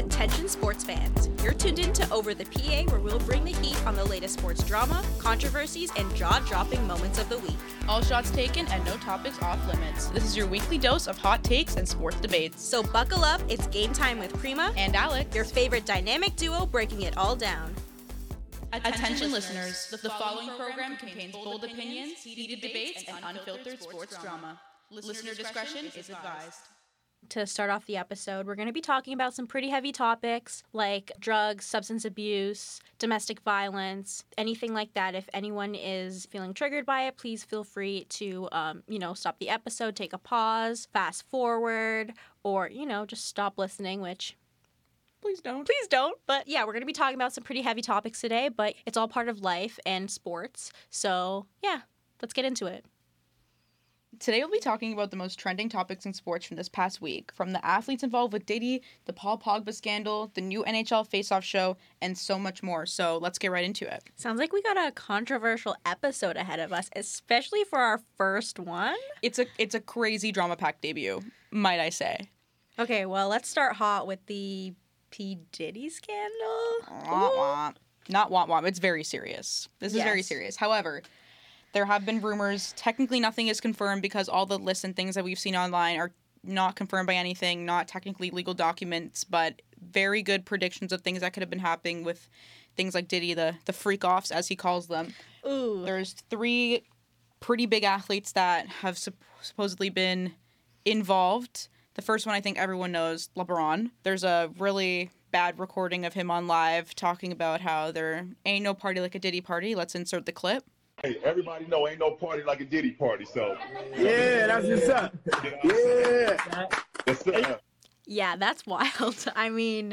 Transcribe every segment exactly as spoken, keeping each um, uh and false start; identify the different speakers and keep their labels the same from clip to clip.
Speaker 1: Attention sports fans, you're tuned in to Over the P A, where we'll bring the heat on the latest sports drama, controversies, and jaw-dropping moments of the week.
Speaker 2: All shots taken and no topics off limits. This is your weekly dose of hot takes and sports debates.
Speaker 1: So buckle up, it's game time with Prima
Speaker 2: And Alex,
Speaker 1: your favorite dynamic duo breaking it all down.
Speaker 2: Attention, Attention listeners, the, the following program contains bold opinions, heated debates, and unfiltered sports drama. Listener discretion is advised.
Speaker 1: To start off the episode, we're going to be talking about some pretty heavy topics like drugs, substance abuse, domestic violence, anything like that. If anyone is feeling triggered by it, please feel free to, um, you know, stop the episode, take a pause, fast forward, or, you know, just stop listening, which...
Speaker 2: Please don't.
Speaker 1: Please don't. But yeah, we're going to be talking about some pretty heavy topics today, but it's all part of life and sports. So yeah, let's get into it.
Speaker 2: Today we'll be talking about the most trending topics in sports from this past week, from the athletes involved with Diddy, the Paul Pogba scandal, the new N H L face-off show, and so much more. So let's get right into it.
Speaker 1: Sounds like we got a controversial episode ahead of us, especially for our first one.
Speaker 2: It's a it's a crazy drama-packed debut, might I say.
Speaker 1: Okay, well, let's start hot with the P. Diddy scandal.
Speaker 2: Wah, wah. Not womp womp. It's very serious. This is
Speaker 1: Yes.
Speaker 2: very serious. However, there have been rumors. Technically, nothing is confirmed because all the lists and things that we've seen online are not confirmed by anything, not technically legal documents, but very good predictions of things that could have been happening with things like Diddy, the, the freak-offs, as he calls them.
Speaker 1: Ooh.
Speaker 2: There's three pretty big athletes that have sup- supposedly been involved. The first one I think everyone knows, LeBron. There's a really bad recording of him on live talking about how there ain't no party like a Diddy party. Let's insert the clip.
Speaker 3: Hey, everybody know ain't no party like a Diddy party, so.
Speaker 4: Yeah, that's what's up. Yeah.
Speaker 3: Yes, sir.
Speaker 1: Yeah, that's wild. I mean,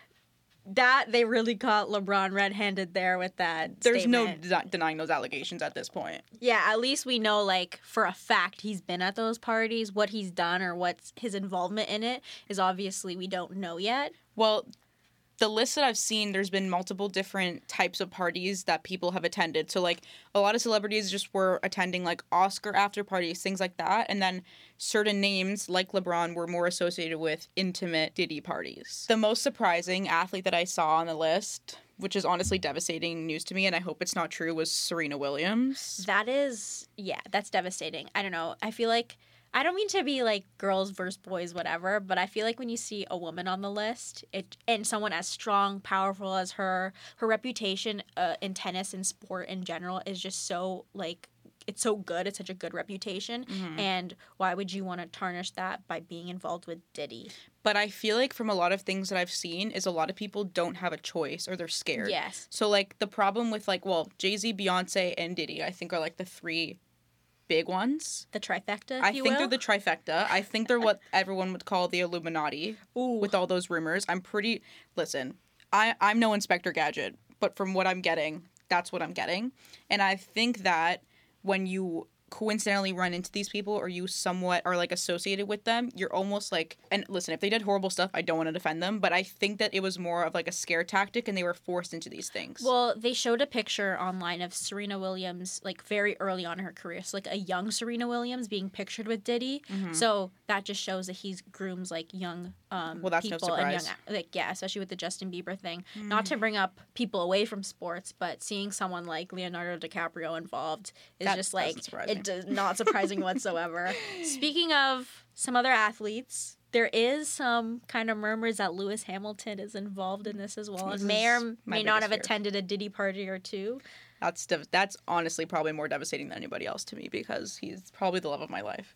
Speaker 1: that they really caught LeBron red-handed there with that
Speaker 2: There's
Speaker 1: statement.
Speaker 2: no de- denying those allegations at this point.
Speaker 1: Yeah, at least we know, like, for a fact he's been at those parties. What he's done or what's his involvement in it is obviously we don't know yet.
Speaker 2: Well, the list that I've seen, there's been multiple different types of parties that people have attended. So, like, a lot of celebrities just were attending, like, Oscar after parties, things like that. And then certain names, like LeBron, were more associated with intimate Diddy parties. The most surprising athlete that I saw on the list, which is honestly devastating news to me, and I hope it's not true, was Serena Williams.
Speaker 1: That is, yeah, that's devastating. I don't know. I feel like, I don't mean to be like girls versus boys, whatever, but I feel like when you see a woman on the list, it and someone as strong, powerful as her, her reputation uh, in tennis and sport in general is just so, like, it's so good. It's such a good reputation.
Speaker 2: Mm-hmm.
Speaker 1: And why would you want to tarnish that by being involved with Diddy?
Speaker 2: But I feel like from a lot of things that I've seen is a lot of people don't have a choice or they're scared.
Speaker 1: Yes.
Speaker 2: So, like, the problem with, like, well, Jay-Z, Beyonce, and Diddy, I think are, like, the three big ones.
Speaker 1: The trifecta, if
Speaker 2: I
Speaker 1: you
Speaker 2: think
Speaker 1: will?
Speaker 2: they're the trifecta. I think they're what everyone would call the Illuminati.
Speaker 1: Ooh.
Speaker 2: With all those rumors. I'm pretty... Listen, I, I'm no Inspector Gadget, but from what I'm getting, that's what I'm getting. And I think that when you coincidentally run into these people or you somewhat are, like, associated with them, you're almost like... And listen, if they did horrible stuff, I don't want to defend them, but I think that it was more of, like, a scare tactic and they were forced into these things.
Speaker 1: Well, they showed a picture online of Serena Williams, like, very early on in her career. So, like, a young Serena Williams being pictured with Diddy.
Speaker 2: Mm-hmm.
Speaker 1: So that just shows that he grooms, like, young um,
Speaker 2: Well, that's no
Speaker 1: people. and young,
Speaker 2: surprise.
Speaker 1: like, yeah, especially with the Justin Bieber thing.
Speaker 2: Mm.
Speaker 1: Not to bring up people away from sports, but seeing someone like Leonardo DiCaprio involved is
Speaker 2: That
Speaker 1: just, like,
Speaker 2: doesn't surprise me.
Speaker 1: it does not surprising whatsoever. Speaking of some other athletes, there is some kind of murmurs that Lewis Hamilton is involved in this as well,
Speaker 2: This
Speaker 1: and may or
Speaker 2: is my
Speaker 1: may not
Speaker 2: biggest
Speaker 1: have
Speaker 2: fear.
Speaker 1: attended a Diddy party or two.
Speaker 2: That's dev- that's honestly probably more devastating than anybody else to me because he's probably the love of my life.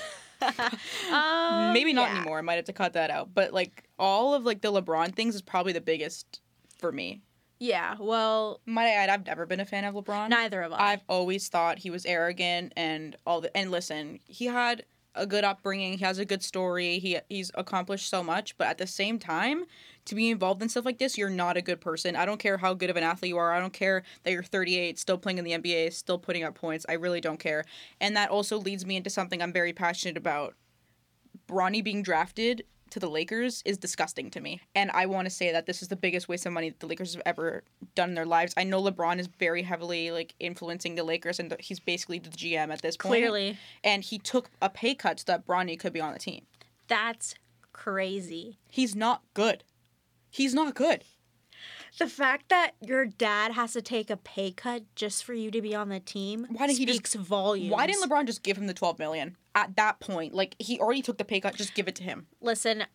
Speaker 1: Um,
Speaker 2: Maybe not
Speaker 1: yeah.
Speaker 2: anymore. I might have to cut that out. But, like, all of, like, the LeBron things is probably the biggest for me.
Speaker 1: Yeah, well,
Speaker 2: Might I add, I've never been a fan of LeBron.
Speaker 1: neither of us.
Speaker 2: I've always thought he was arrogant and all the... And listen, he had a good upbringing. He has a good story. He He's accomplished so much. But at the same time, to be involved in stuff like this, you're not a good person. I don't care how good of an athlete you are. I don't care that you're thirty-eight, still playing in the N B A, still putting up points. I really don't care. And that also leads me into something I'm very passionate about. Bronny being drafted to the Lakers is disgusting to me. And I want to say that this is the biggest waste of money that the Lakers have ever done in their lives. I know LeBron is very heavily, like, influencing the Lakers, and he's basically the G M at this point.
Speaker 1: Clearly.
Speaker 2: And he took a pay cut so that Bronny could be on the team.
Speaker 1: That's crazy.
Speaker 2: He's not good. He's not good.
Speaker 1: The fact that your dad has to take a pay cut just for you to be on the team
Speaker 2: Why didn't he just-
Speaker 1: speaks volumes.
Speaker 2: Why didn't LeBron just give him the twelve million at that point? Like, he already took the pay cut. Just give it to him.
Speaker 1: Listen,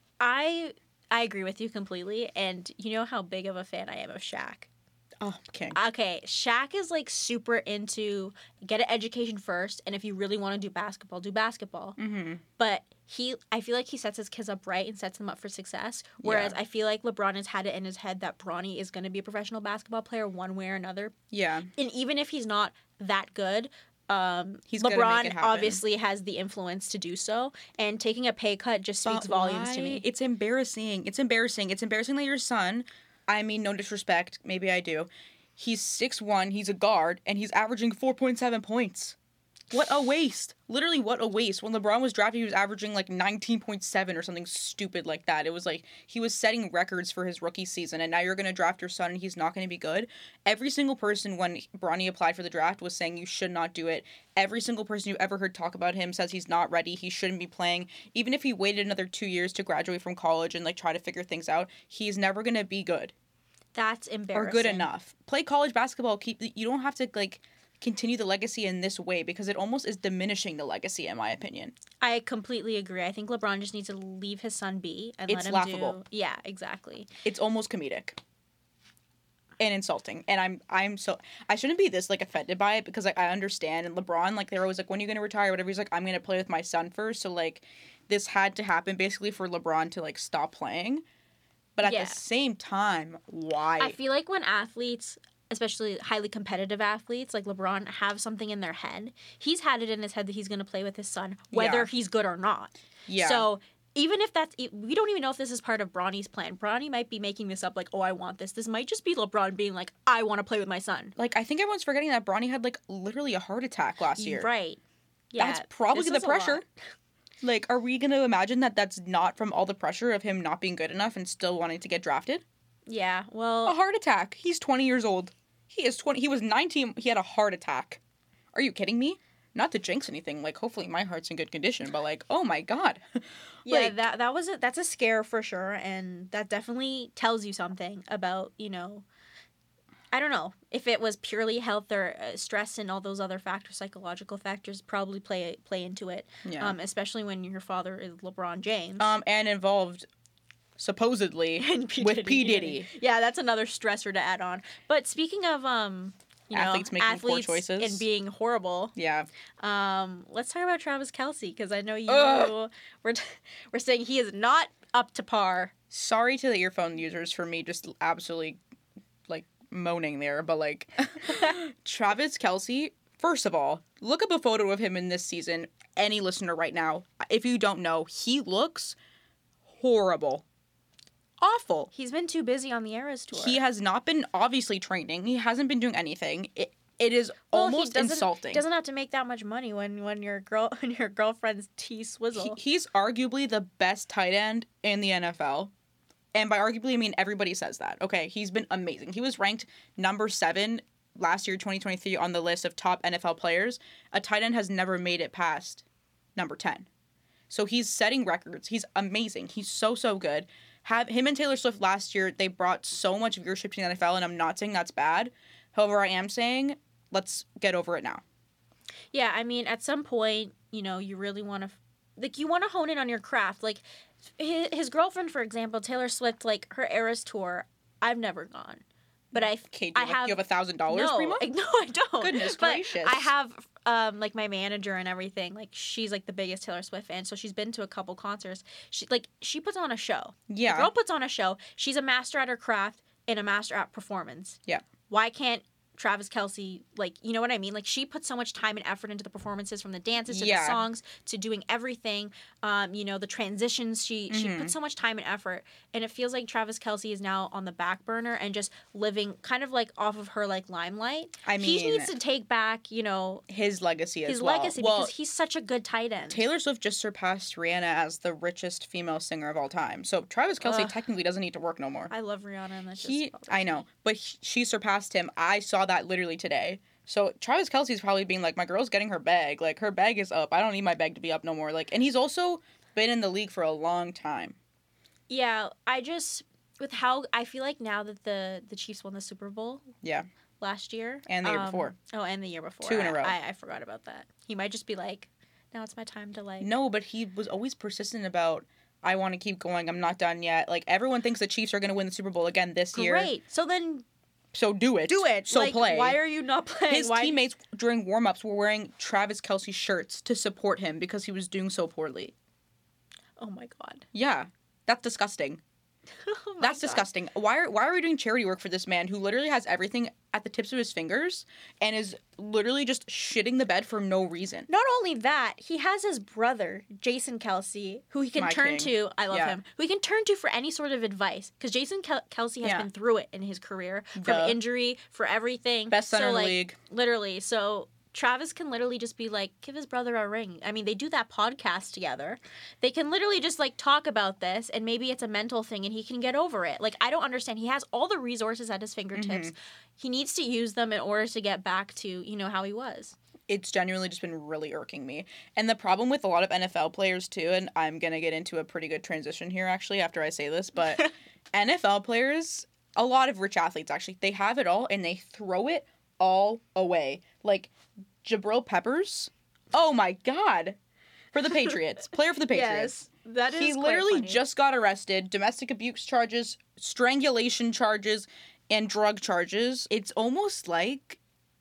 Speaker 1: I I agree with you completely, and you know how big of a fan I am of Shaq.
Speaker 2: Oh, okay.
Speaker 1: Okay, Shaq is like super into get an education first, and if you really want to do basketball, do basketball.
Speaker 2: Mm-hmm.
Speaker 1: But he, I feel like he sets his kids up right and sets them up for success. Whereas
Speaker 2: Yeah.
Speaker 1: I feel like LeBron has had it in his head that Bronny is going to be a professional basketball player one way or another.
Speaker 2: Yeah.
Speaker 1: And even if he's not that good, um,
Speaker 2: He's gonna make
Speaker 1: LeBron
Speaker 2: it happen.
Speaker 1: obviously has the influence to do so. And taking a pay cut just speaks
Speaker 2: But
Speaker 1: volumes to
Speaker 2: why?
Speaker 1: me.
Speaker 2: It's embarrassing. It's embarrassing. It's embarrassing that your son, I mean, no disrespect, maybe I do. He's six one, he's a guard, and he's averaging four point seven points. What a waste. Literally, what a waste. When LeBron was drafted, he was averaging like nineteen point seven or something stupid like that. It was like he was setting records for his rookie season, and now you're going to draft your son and he's not going to be good. Every single person when Bronny applied for the draft was saying you should not do it. Every single person you ever heard talk about him says he's not ready, he shouldn't be playing. Even if he waited another two years to graduate from college and like try to figure things out, he's never going to be good
Speaker 1: That's
Speaker 2: or
Speaker 1: embarrassing.
Speaker 2: good enough. Play college basketball. Keep you don't have to like continue the legacy in this way because it almost is diminishing the legacy in my opinion.
Speaker 1: I completely agree. I think LeBron just needs to leave his son be and
Speaker 2: It's
Speaker 1: let him
Speaker 2: laughable.
Speaker 1: do. Yeah, exactly.
Speaker 2: It's almost comedic and insulting. And I'm I'm so I shouldn't be this like offended by it because like I understand. And LeBron, like they're always like, when are you gonna retire? Whatever. He's like, I'm gonna play with my son first. So like this had to happen basically for LeBron to like stop playing. But at
Speaker 1: Yeah.
Speaker 2: the same time, why?
Speaker 1: I feel like when athletes, especially highly competitive athletes like LeBron, have something in their head, he's had it in his head that he's going to play with his son, whether
Speaker 2: Yeah.
Speaker 1: he's good or not.
Speaker 2: yeah.
Speaker 1: So even if that's, we don't even know if this is part of Bronny's plan. Bronny might be making this up like, oh, I want this. This might just be LeBron being like, I want to play with my son.
Speaker 2: Like I think everyone's forgetting that Bronny had like literally a heart attack last year.
Speaker 1: Right. Yeah.
Speaker 2: That's probably
Speaker 1: this
Speaker 2: the
Speaker 1: is a
Speaker 2: pressure.
Speaker 1: lot.
Speaker 2: Like, are we going to imagine that that's not from all the pressure of him not being good enough and still wanting to get drafted?
Speaker 1: Yeah.
Speaker 2: A
Speaker 1: Well,
Speaker 2: heart attack. He's twenty years old. He is twenty. He was nineteen. He had a heart attack. Are you kidding me? Not to jinx anything. Like, hopefully my heart's in good condition. But like, oh my god.
Speaker 1: yeah,
Speaker 2: like,
Speaker 1: that that was a, that's a scare for sure, and that definitely tells you something about, you know, I don't know if it was purely health or uh, stress and all those other factors, psychological factors probably play play into it.
Speaker 2: Yeah.
Speaker 1: Um, especially when your father is LeBron James.
Speaker 2: um, and involved supposedly
Speaker 1: And P.
Speaker 2: with
Speaker 1: Diddy.
Speaker 2: P Diddy.
Speaker 1: Yeah, that's another stressor to add on. But speaking of um, you know,
Speaker 2: Athletes making poor
Speaker 1: athletes
Speaker 2: choices.
Speaker 1: and being horrible,
Speaker 2: Yeah.
Speaker 1: um, let's talk about Travis Kelce because I know you
Speaker 2: Ugh.
Speaker 1: we're t- we're saying he is not up to par.
Speaker 2: Sorry to the earphone users for me just absolutely like moaning there, but like Travis Kelce, first of all, look up a photo of him in this season. Any listener right now, if you don't know, he looks horrible. Awful.
Speaker 1: He's been too busy on the Eras tour.
Speaker 2: He has not been obviously training. He hasn't been doing anything. It it is
Speaker 1: Well, he
Speaker 2: almost
Speaker 1: doesn't-
Speaker 2: insulting.
Speaker 1: Doesn't have to make that much money when when your girl when your girlfriend's T
Speaker 2: He,
Speaker 1: Swizzle.
Speaker 2: he's arguably the best tight end in the N F L. And by arguably, I mean everybody says that. Okay, he's been amazing. He was ranked number seven last year, twenty twenty-three, on the list of top N F L players. A tight end has never made it past number ten. So he's setting records. He's amazing. He's so, so good. Have him and Taylor Swift last year, they brought so much viewership to the N F L, and I'm not saying that's bad. However, I am saying let's get over it now.
Speaker 1: Yeah, I mean, at some point, you know, you really want to, like, you want to hone in on your craft. Like, his, his girlfriend, for example, Taylor Swift, like, her Eras tour, I've never gone. But I,
Speaker 2: Okay, do
Speaker 1: I
Speaker 2: you, have,
Speaker 1: have,
Speaker 2: you have a thousand dollars,
Speaker 1: no,
Speaker 2: Primo?
Speaker 1: I- no, I don't.
Speaker 2: Goodness
Speaker 1: but
Speaker 2: gracious.
Speaker 1: I have, um, like, my manager and everything. Like, she's, like, the biggest Taylor Swift fan, so she's been to a couple concerts. She, like, she puts on a show.
Speaker 2: Yeah.
Speaker 1: The girl puts on a show. She's a master at her craft and a master at performance.
Speaker 2: Yeah.
Speaker 1: Why can't Travis Kelce, like, you know what I mean? Like, she puts so much time and effort into the performances, from the dances to
Speaker 2: Yeah.
Speaker 1: the songs to doing everything. Um, you know, the transitions. She she
Speaker 2: Mhm.
Speaker 1: puts so much time and effort, and it feels like Travis Kelce is now on the back burner and just living kind of like off of her like limelight.
Speaker 2: I
Speaker 1: he
Speaker 2: mean,
Speaker 1: needs to take back, you know,
Speaker 2: his legacy as
Speaker 1: his
Speaker 2: well.
Speaker 1: legacy
Speaker 2: well,
Speaker 1: because he's such a good tight end.
Speaker 2: Taylor Swift just surpassed Rihanna as the richest female singer of all time. So Travis Kelce
Speaker 1: Ugh.
Speaker 2: technically doesn't need to work no more.
Speaker 1: I love Rihanna, and that's
Speaker 2: He,
Speaker 1: just
Speaker 2: I know, but he, she surpassed him. I saw that literally today. So Travis Kelce's probably being like, my girl's getting her bag. Like, her bag is up. I don't need my bag to be up no more. Like, and he's also been in the league for a long time.
Speaker 1: Yeah, I just with how I feel like now that the the Chiefs won the Super Bowl
Speaker 2: Yeah.
Speaker 1: last year
Speaker 2: And the year
Speaker 1: um,
Speaker 2: before.
Speaker 1: Oh, and the year before.
Speaker 2: Two in a
Speaker 1: I-
Speaker 2: row.
Speaker 1: I, I forgot about that. He might just be like, now it's my time to like.
Speaker 2: No, but he was always persistent about, I want to keep going. I'm not done yet. Like, everyone thinks the Chiefs are going to win the Super Bowl again this year.
Speaker 1: Great. So then
Speaker 2: So do it.
Speaker 1: do it.
Speaker 2: So
Speaker 1: like,
Speaker 2: play.
Speaker 1: Why are you not playing?
Speaker 2: His
Speaker 1: why
Speaker 2: teammates during warm-ups were wearing Travis Kelce shirts to support him because he was doing so poorly.
Speaker 1: Oh my god.
Speaker 2: Yeah. That's disgusting.
Speaker 1: Oh my
Speaker 2: That's
Speaker 1: God.
Speaker 2: disgusting. Why are why are we doing charity work for this man who literally has everything at the tips of his fingers and is literally just shitting the bed for no reason?
Speaker 1: Not only that, he has his brother, Jason Kelsey, who he can
Speaker 2: My
Speaker 1: turn
Speaker 2: king.
Speaker 1: to. I love
Speaker 2: Yeah.
Speaker 1: him. Who he can turn to for any sort of advice. Because Jason Kel- Kelsey has
Speaker 2: Yeah.
Speaker 1: been through it in his career. From
Speaker 2: Duh.
Speaker 1: injury, for everything.
Speaker 2: Best center
Speaker 1: so,
Speaker 2: in the
Speaker 1: like,
Speaker 2: league.
Speaker 1: Literally. So Travis can literally just be like, give his brother a ring. I mean, they do that podcast together. They can literally just like talk about this and maybe it's a mental thing and he can get over it. Like, I don't understand. He has all the resources at his fingertips.
Speaker 2: Mm-hmm.
Speaker 1: He needs to use them in order to get back to, you know, how he was.
Speaker 2: It's genuinely just been really irking me. And the problem with a lot of N F L players too, and I'm gonna get into a pretty good transition here actually after I say this, but N F L players, a lot of rich athletes actually, they have it all and they throw it all away. Like Jabril Peppers, oh my god, for the Patriots, player for the Patriots.
Speaker 1: Yes, that is
Speaker 2: He
Speaker 1: quite
Speaker 2: literally
Speaker 1: funny.
Speaker 2: just got arrested, domestic abuse charges, strangulation charges, and drug charges. It's almost like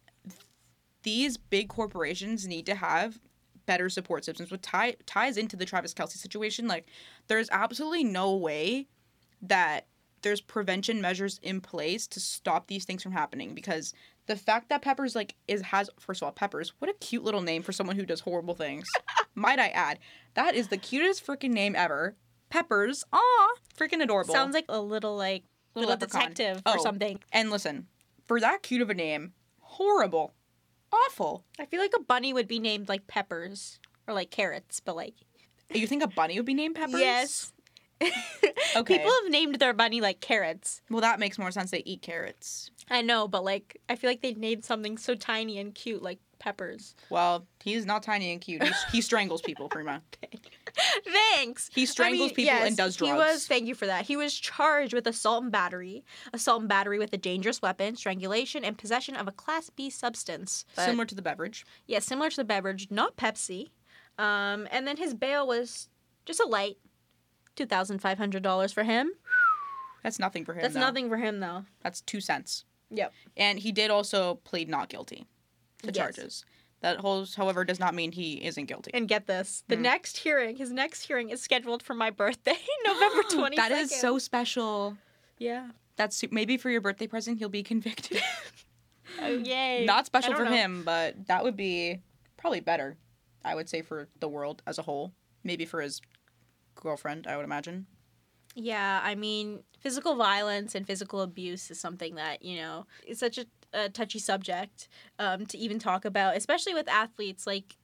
Speaker 2: these big corporations need to have better support systems, which tie, ties into the Travis Kelce situation. Like, there's absolutely no way that there's prevention measures in place to stop these things from happening, because the fact that Peppers like is has first of all, Peppers, what a cute little name for someone who does horrible things. Might I add, that is the cutest freaking name ever. Peppers, aw, freaking adorable.
Speaker 1: Sounds like a little like
Speaker 2: Little
Speaker 1: little,
Speaker 2: leprechaun.
Speaker 1: detective
Speaker 2: Oh.
Speaker 1: or something.
Speaker 2: And listen, for that cute of a name, horrible, awful.
Speaker 1: I feel like a bunny would be named like Peppers or like carrots, but like
Speaker 2: You think a bunny would be named Peppers?
Speaker 1: yes.
Speaker 2: Okay.
Speaker 1: People have named their bunny like carrots.
Speaker 2: Well, that makes more sense. They eat carrots.
Speaker 1: I know, but like I feel like they named something so tiny and cute like Peppers.
Speaker 2: Well, he's not tiny and cute. He's, he strangles people, Prima.
Speaker 1: Thanks.
Speaker 2: He strangles people and does drugs.
Speaker 1: He was. Thank you for that. He was charged with assault and battery, assault and battery with a dangerous weapon, strangulation, and possession of a Class B substance. But-
Speaker 2: Similar to the beverage.
Speaker 1: Yeah, similar to the beverage, not Pepsi. Um, and then his bail was just a light, two thousand five hundred dollars for him.
Speaker 2: That's nothing for him.
Speaker 1: That's
Speaker 2: though.
Speaker 1: nothing for him though.
Speaker 2: That's two cents.
Speaker 1: Yep.
Speaker 2: And he did also plead not guilty to
Speaker 1: Yes.
Speaker 2: charges. That holds, however, does not mean he isn't guilty.
Speaker 1: And get this, the
Speaker 2: Hmm.
Speaker 1: next hearing, his next hearing is scheduled for my birthday, November twenty second.
Speaker 2: That is so special.
Speaker 1: Yeah.
Speaker 2: That's su- maybe for your birthday present, he'll be convicted.
Speaker 1: Oh yay.
Speaker 2: Not
Speaker 1: I
Speaker 2: special
Speaker 1: don't
Speaker 2: for
Speaker 1: know.
Speaker 2: him, but that would be probably better, I would say, for the world as a whole. Maybe for his girlfriend, I would imagine.
Speaker 1: Yeah, I mean, physical violence and physical abuse is something that, you know, is such a, a touchy subject um, to even talk about, especially with athletes. Like,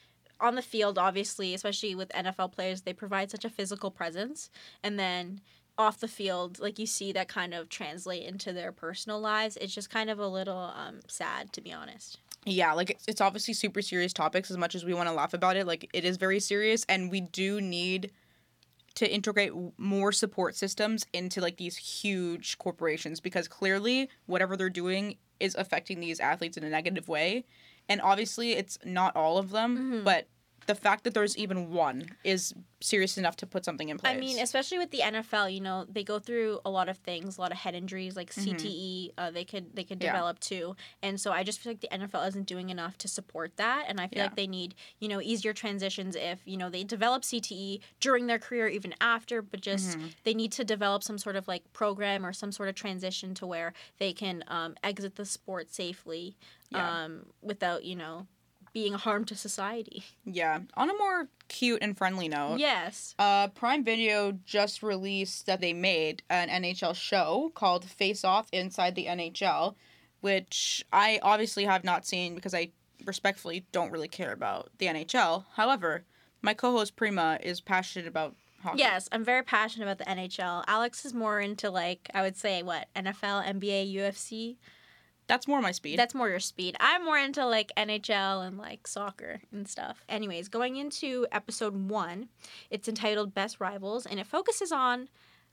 Speaker 1: on the field, obviously, especially with N F L players, they provide such a physical presence. And then off the field, like, you see that kind of translate into their personal lives. It's just kind of a little um, sad, to be honest.
Speaker 2: Yeah, like, it's, it's obviously super serious topics as much as we want to laugh about it. Like, it is very serious, and we do need to integrate w- more support systems into, like, these huge corporations, because clearly whatever they're doing is affecting these athletes in a negative way. And obviously it's not all of them,
Speaker 1: Mhm.
Speaker 2: but the fact that there's even one is serious enough to put something in place.
Speaker 1: I mean, especially with the N F L, you know, they go through a lot of things, a lot of head injuries, like C T E. Uh, they could they could
Speaker 2: Yeah.
Speaker 1: develop too, and so I just feel like the N F L isn't doing enough to support that, and I feel
Speaker 2: Yeah.
Speaker 1: like they need you know easier transitions if you know they develop C T E during their career, even after, but just
Speaker 2: Mhm.
Speaker 1: they need to develop some sort of like program or some sort of transition to where they can um, exit the sport safely,
Speaker 2: Yeah.
Speaker 1: um, without you know being a harm to society.
Speaker 2: Yeah. On a more cute and friendly note,
Speaker 1: Yes.
Speaker 2: uh, Prime Video just released that they made an N H L show called Face Off Inside the N H L, which I obviously have not seen because I respectfully don't really care about the N H L. However, my co-host Prima is passionate about hockey.
Speaker 1: Yes, I'm very passionate about the N H L. Alex is more into like I would say what N F L, N B A, U F C.
Speaker 2: That's more my speed.
Speaker 1: That's more your speed. I'm more into like N H L and like soccer and stuff. Anyways, going into episode one, it's entitled Best Rivals, and it focuses on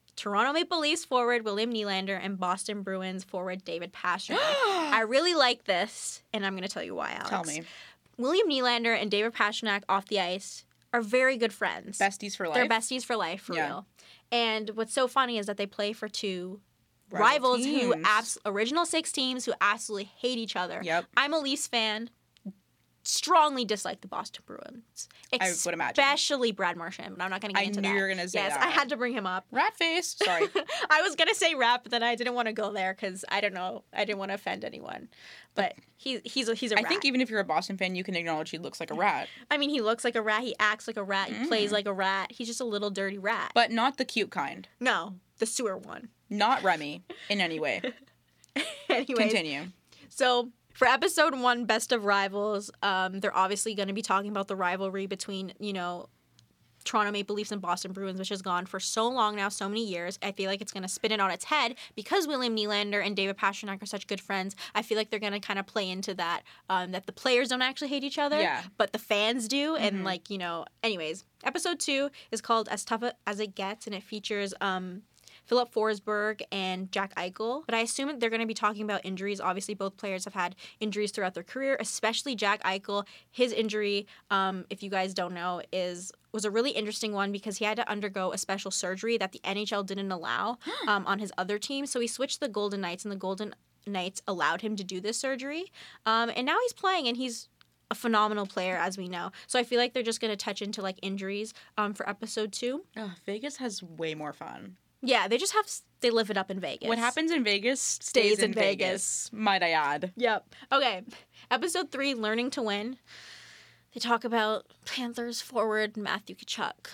Speaker 1: Toronto Maple Leafs forward William Nylander and Boston Bruins forward David Pastrnak. I really like this, and I'm going to tell you why, Alex.
Speaker 2: Tell me.
Speaker 1: William Nylander and David Pastrnak off the ice are very good friends.
Speaker 2: Besties for life.
Speaker 1: They're besties for life, for
Speaker 2: Yeah.
Speaker 1: real. And what's so funny is that they play for two
Speaker 2: Rival
Speaker 1: rivals who
Speaker 2: teams.
Speaker 1: abs- original six teams who absolutely hate each other.
Speaker 2: Yep.
Speaker 1: I'm a Leafs fan. Strongly dislike the Boston Bruins.
Speaker 2: I would imagine.
Speaker 1: Especially Brad Marchand, but I'm not going to get
Speaker 2: I
Speaker 1: into
Speaker 2: knew
Speaker 1: that.
Speaker 2: you were gonna say
Speaker 1: yes,
Speaker 2: that.
Speaker 1: I had to bring him up.
Speaker 2: Rat face. Sorry.
Speaker 1: I was gonna say rap, but then I didn't want to go there because I don't know. I didn't want to offend anyone. But he he's a, he's a
Speaker 2: I
Speaker 1: rat.
Speaker 2: think even if you're a Boston fan, you can acknowledge he looks like a rat.
Speaker 1: I mean, he looks like a rat. He acts like a rat. He
Speaker 2: Mm.
Speaker 1: plays like a rat. He's just a little dirty rat.
Speaker 2: But not the cute kind.
Speaker 1: No, the sewer one.
Speaker 2: Not Remy in any way.
Speaker 1: Anyways,
Speaker 2: Continue.
Speaker 1: so for episode one, Best of Rivals, um, they're obviously going to be talking about the rivalry between, you know, Toronto Maple Leafs and Boston Bruins, which has gone for so long now, so many years. I feel like it's going to spin it on its head because William Nylander and David Pastrnak are such good friends. I feel like they're going to kind of play into that, um, that the players don't actually hate each other,
Speaker 2: Yeah.
Speaker 1: but the fans do.
Speaker 2: Mhm.
Speaker 1: And, like, you know, anyways, episode two is called As Tough As It Gets, and it features um, Philip Forsberg and Jack Eichel. But I assume they're going to be talking about injuries. Obviously, both players have had injuries throughout their career, especially Jack Eichel. His injury, um, if you guys don't know, is was a really interesting one because he had to undergo a special surgery that the N H L didn't allow um, on his other team. So he switched to the Golden Knights, and the Golden Knights allowed him to do this surgery. Um, and now he's playing, and he's a phenomenal player, as we know. So I feel like they're just going to touch into like injuries um, for episode two.
Speaker 2: Ugh, Vegas has way more fun.
Speaker 1: Yeah, they just have they live it up in Vegas.
Speaker 2: What happens in Vegas stays,
Speaker 1: Stays
Speaker 2: in
Speaker 1: in
Speaker 2: Vegas. Might I add?
Speaker 1: Yep. Okay. Episode three, Learning to Win. They talk about Panthers forward Matthew Tkachuk.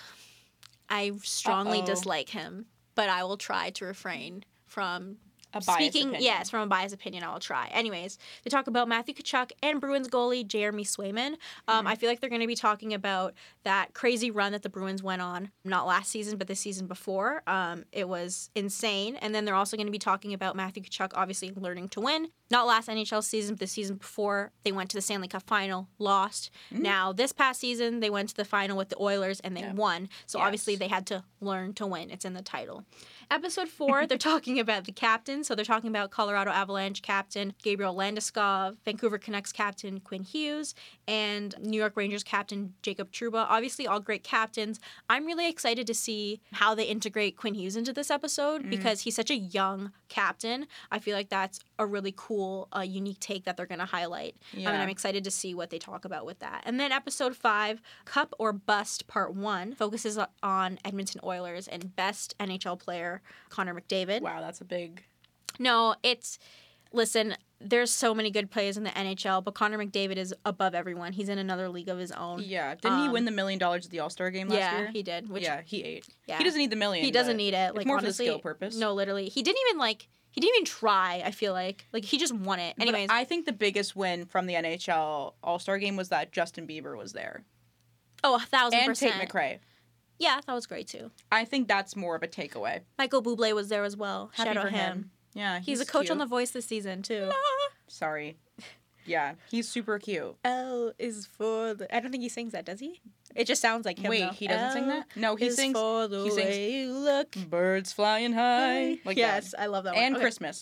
Speaker 1: I strongly
Speaker 2: Uh-oh.
Speaker 1: dislike him, but I will try to refrain from
Speaker 2: A biased
Speaker 1: speaking.
Speaker 2: opinion.
Speaker 1: Yes, from a biased opinion, I will try. Anyways, they talk about Matthew Tkachuk and Bruins goalie Jeremy Swayman. Um,
Speaker 2: Mm-hmm.
Speaker 1: I feel like they're going to be talking about that crazy run that the Bruins went on, not last season, but the season before. Um, it was insane. And then they're also going to be talking about Matthew Tkachuk, obviously learning to win. Not last N H L season, but the season before. They went to the Stanley Cup final, lost.
Speaker 2: Mm.
Speaker 1: Now, this past season, they went to the final with the Oilers and they
Speaker 2: Yeah.
Speaker 1: won. So
Speaker 2: Yes.
Speaker 1: obviously, they had to learn to win. It's in the title. Episode four, they're talking about the captain. So they're talking about Colorado Avalanche captain Gabriel Landeskog, Vancouver Canucks captain Quinn Hughes, and New York Rangers captain Jacob Trouba. Obviously, all great captains. I'm really excited to see how they integrate Quinn Hughes into this episode
Speaker 2: Mm.
Speaker 1: because he's such a young captain. I feel like that's a really cool, uh, unique take that they're going to highlight.
Speaker 2: Yeah.
Speaker 1: I mean, I'm excited to see what they talk about with that. And then episode five, Cup or Bust Part One, focuses on Edmonton Oilers and best N H L player Connor McDavid.
Speaker 2: Wow, that's a big.
Speaker 1: No, it's listen. There's so many good players in the N H L, but Connor McDavid is above everyone. He's in another league of his own.
Speaker 2: Yeah. Didn't he
Speaker 1: Um,
Speaker 2: win the million dollars at the All Star game last
Speaker 1: yeah,
Speaker 2: year?
Speaker 1: he did. Which,
Speaker 2: yeah, he ate.
Speaker 1: yeah.
Speaker 2: He doesn't need the million.
Speaker 1: He doesn't
Speaker 2: but
Speaker 1: need it.
Speaker 2: It's
Speaker 1: Like
Speaker 2: more
Speaker 1: honestly,
Speaker 2: for the skill purpose.
Speaker 1: no, literally, he didn't even like. He didn't even try. I feel like like he just won it.
Speaker 2: But
Speaker 1: Anyways,
Speaker 2: I think the biggest win from the N H L All Star game was that Justin Bieber was there
Speaker 1: oh, a thousand
Speaker 2: and
Speaker 1: percent.
Speaker 2: Tate McRae.
Speaker 1: Yeah, that was great too.
Speaker 2: I think that's more of a takeaway.
Speaker 1: Michael Bublé was there as well.
Speaker 2: Happy
Speaker 1: Shout
Speaker 2: for
Speaker 1: out him.
Speaker 2: Yeah,
Speaker 1: He's, a coach on The Voice this season too.
Speaker 2: Sorry. Yeah, he's super cute.
Speaker 1: L is for the. I don't think he sings that, does he? It just sounds like him.
Speaker 2: Wait,
Speaker 1: though.
Speaker 2: he doesn't sing
Speaker 1: L
Speaker 2: that? No, he
Speaker 1: is
Speaker 2: sings.
Speaker 1: For the
Speaker 2: he sings-
Speaker 1: way you look.
Speaker 2: Birds flying high. Like
Speaker 1: yes,
Speaker 2: that.
Speaker 1: I love that one.
Speaker 2: And
Speaker 1: Okay.
Speaker 2: Christmas,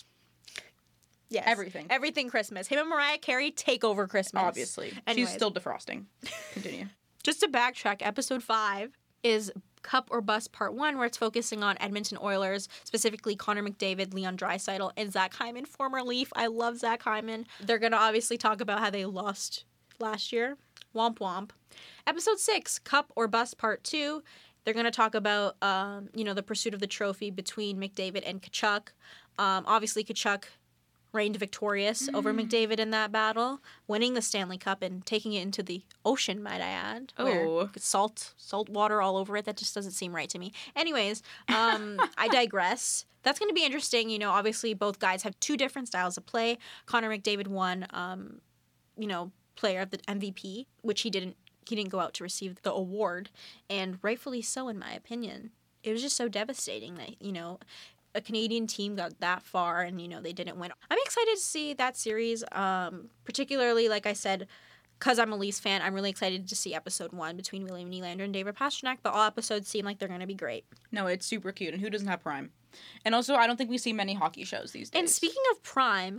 Speaker 1: Yes,
Speaker 2: everything.
Speaker 1: everything Christmas. Him and Mariah Carey take over Christmas.
Speaker 2: obviously.
Speaker 1: Anyways.
Speaker 2: She's still defrosting. Continue.
Speaker 1: Just to backtrack, episode five is Cup or Bust Part One, where it's focusing on Edmonton Oilers, specifically Connor McDavid, Leon Draisaitl, and Zach Hyman, former Leaf. I love Zach Hyman. They're gonna obviously talk about how they lost last year. Womp womp. Episode six, Cup or Bust Part Two. They're gonna talk about um, you know, the pursuit of the trophy between McDavid and Tkachuk. Um, obviously, Tkachuk reigned victorious over McDavid in that battle, winning the Stanley Cup and taking it into the ocean, might I add. where
Speaker 2: Oh.
Speaker 1: salt, salt water all over it. That just doesn't seem right to me. Anyways, um, I digress. That's going to be interesting. You know, obviously both guys have two different styles of play. Connor McDavid won, um, you know, player of the M V P, which he didn't. He didn't go out to receive the award, and rightfully so, in my opinion. It was just so devastating that, you know, a Canadian team got that far and, you know, they didn't win. I'm excited to see that series, um, particularly, like I said, because I'm a Leafs fan, I'm really excited to see episode one between William Nylander and David Pastrnak. But all episodes seem like they're going to be great.
Speaker 2: No, it's super cute. And who doesn't have Prime? And also, I don't think we see many hockey shows these days.
Speaker 1: And speaking of Prime,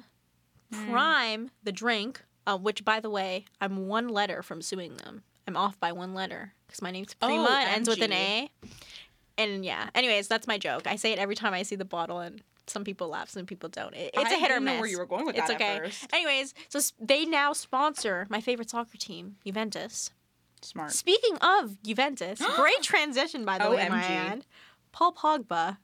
Speaker 1: Prime, the drink, uh, which, by the way, I'm one letter from suing them. I'm off by one letter because my name's Prima.
Speaker 2: Oh,
Speaker 1: It ends with an
Speaker 2: M G.
Speaker 1: A. And yeah, anyways, that's my joke. I say it every time I see the bottle, and some people laugh, some people don't. It, it's
Speaker 2: I
Speaker 1: a hit or
Speaker 2: didn't
Speaker 1: miss.
Speaker 2: know where you were going with
Speaker 1: it's
Speaker 2: that
Speaker 1: okay.
Speaker 2: at first.
Speaker 1: Anyways, so s- they now sponsor my favorite soccer team, Juventus.
Speaker 2: Smart.
Speaker 1: Speaking of Juventus, great transition, by the way,
Speaker 2: O M G.
Speaker 1: my end. Paul Pogba.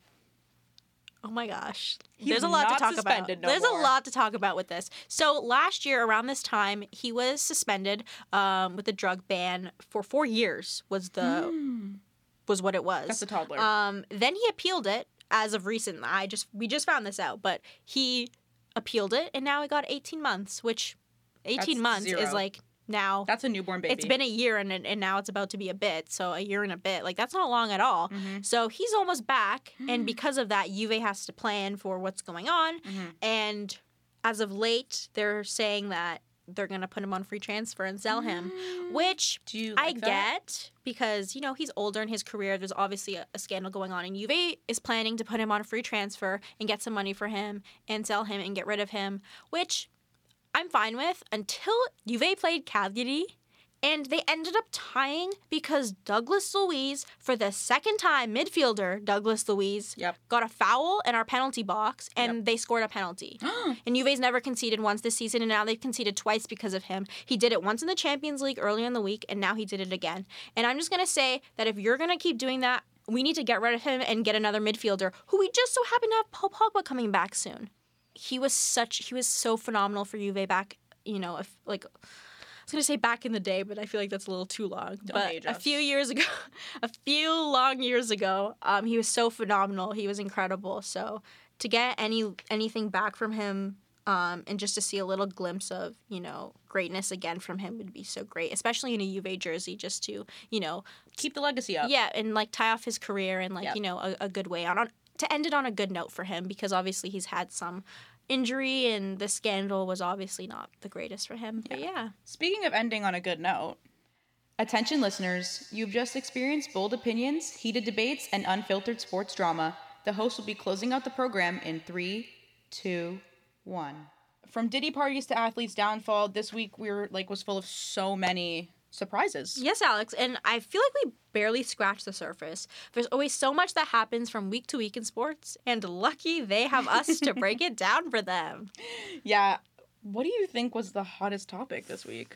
Speaker 1: Oh my gosh.
Speaker 2: He's
Speaker 1: There's a lot to
Speaker 2: not
Speaker 1: talk about.
Speaker 2: suspended no
Speaker 1: There's
Speaker 2: more.
Speaker 1: a lot to talk about with this. So last year, around this time, he was suspended um, with a drug ban for four years. Was the was what it was.
Speaker 2: That's a toddler.
Speaker 1: Um, then he appealed it as of recent. I just we just found this out, but he appealed it, and now he got eighteen months, which eighteen
Speaker 2: That's
Speaker 1: months
Speaker 2: zero.
Speaker 1: is like now.
Speaker 2: That's a newborn baby.
Speaker 1: It's been a year, and and now it's about to be a bit. So a year and a bit, like that's not long at all.
Speaker 2: Mhm.
Speaker 1: So he's almost back, and because of that, Juve has to plan for what's going on.
Speaker 2: Mhm.
Speaker 1: And as of late, they're saying that they're gonna put him on free transfer and sell him, which
Speaker 2: Do you
Speaker 1: I
Speaker 2: like that?
Speaker 1: get because you know he's older in his career. There's obviously a, a scandal going on, and Juve is planning to put him on a free transfer and get some money for him and sell him and get rid of him, which I'm fine with until Juve played Cagliari. And they ended up tying because Douglas Luiz, for the second time, midfielder Douglas Luiz,
Speaker 2: Yep.
Speaker 1: got a foul in our penalty box, and they scored a penalty. And Juve's never conceded once this season, and now they've conceded twice because of him. He did it once in the Champions League earlier in the week, and now he did it again. And I'm just going to say that if you're going to keep doing that, we need to get rid of him and get another midfielder, who we just so happen to have Paul Pogba coming back soon. He was such, he was so phenomenal for Juve back, you know, if like... I was going to say back in the day, but I feel like that's a little too long.
Speaker 2: Don't
Speaker 1: but
Speaker 2: age
Speaker 1: a
Speaker 2: us.
Speaker 1: few years ago, a few long years ago, um, he was so phenomenal. He was incredible. So to get any anything back from him um, and just to see a little glimpse of, you know, greatness again from him would be so great, especially in a Juve jersey, just to, you know,
Speaker 2: Keep the legacy up.
Speaker 1: yeah, and like tie off his career and like,
Speaker 2: Yep.
Speaker 1: you know, a, a good way on, on to end it on a good note for him, because obviously he's had some injury and the scandal was obviously not the greatest for him. But yeah.
Speaker 2: Speaking of ending on a good note, attention listeners, you've just experienced bold opinions, heated debates, and unfiltered sports drama. The host will be closing out the program in three, two, one. From Diddy parties to athletes' downfall, this week we were like was full of so many surprises.
Speaker 1: Yes, Alex, and I feel like we barely scratched the surface. There's always so much that happens from week to week in sports, and lucky they have us to break it down for them.
Speaker 2: Yeah. What do you think was the hottest topic this week?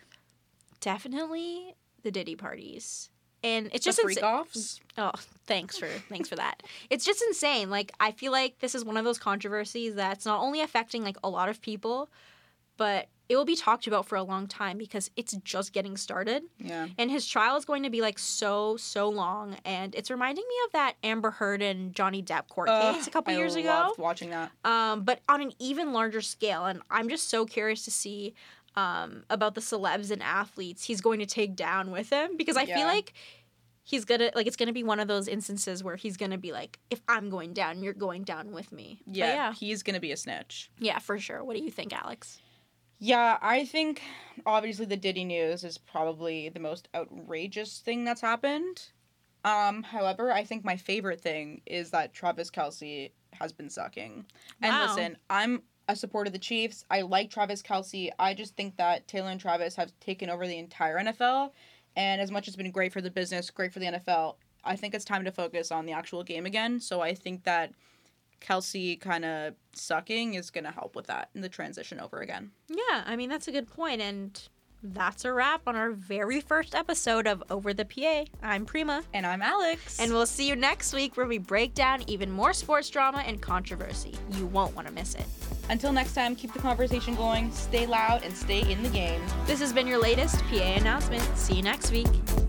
Speaker 1: Definitely the Diddy parties. And it's
Speaker 2: The
Speaker 1: just
Speaker 2: freak
Speaker 1: insa-
Speaker 2: offs?
Speaker 1: Oh, thanks for thanks for that. It's just insane. Like I feel like this is one of those controversies that's not only affecting like a lot of people, but it will be talked about for a long time because it's just getting started.
Speaker 2: Yeah.
Speaker 1: And his trial is going to be like so, so long. And it's reminding me of that Amber Heard and Johnny Depp court case a couple
Speaker 2: I
Speaker 1: years ago.
Speaker 2: loved watching that.
Speaker 1: Um, but on an even larger scale. And I'm just so curious to see um, about the celebs and athletes he's going to take down with him. Because I
Speaker 2: Yeah.
Speaker 1: feel like he's gonna, like, it's gonna be one of those instances where he's gonna be like, if I'm going down, you're going down with me. But
Speaker 2: Yeah,
Speaker 1: yeah.
Speaker 2: he's gonna be a snitch.
Speaker 1: Yeah, for sure. What do you think, Alex?
Speaker 2: Yeah, I think obviously the Diddy news is probably the most outrageous thing that's happened. Um, however, I think my favorite thing is that Travis Kelce has been sucking. And
Speaker 1: Wow.
Speaker 2: listen, I'm a supporter of the Chiefs. I like Travis Kelce. I just think that Taylor and Travis have taken over the entire N F L. And as much as it's been great for the business, great for the N F L, I think it's time to focus on the actual game again. So I think that Kelce kind of sucking is going to help with that in the transition over again.
Speaker 1: Yeah, I mean, that's a good point. And that's a wrap on our very first episode of Over the P A. I'm Prima.
Speaker 2: And I'm Alex.
Speaker 1: And we'll see you next week where we break down even more sports drama and controversy. You won't want to miss it.
Speaker 2: Until next time, keep the conversation going, stay loud, and stay in the game.
Speaker 1: This has been your latest P A announcement. See you next week.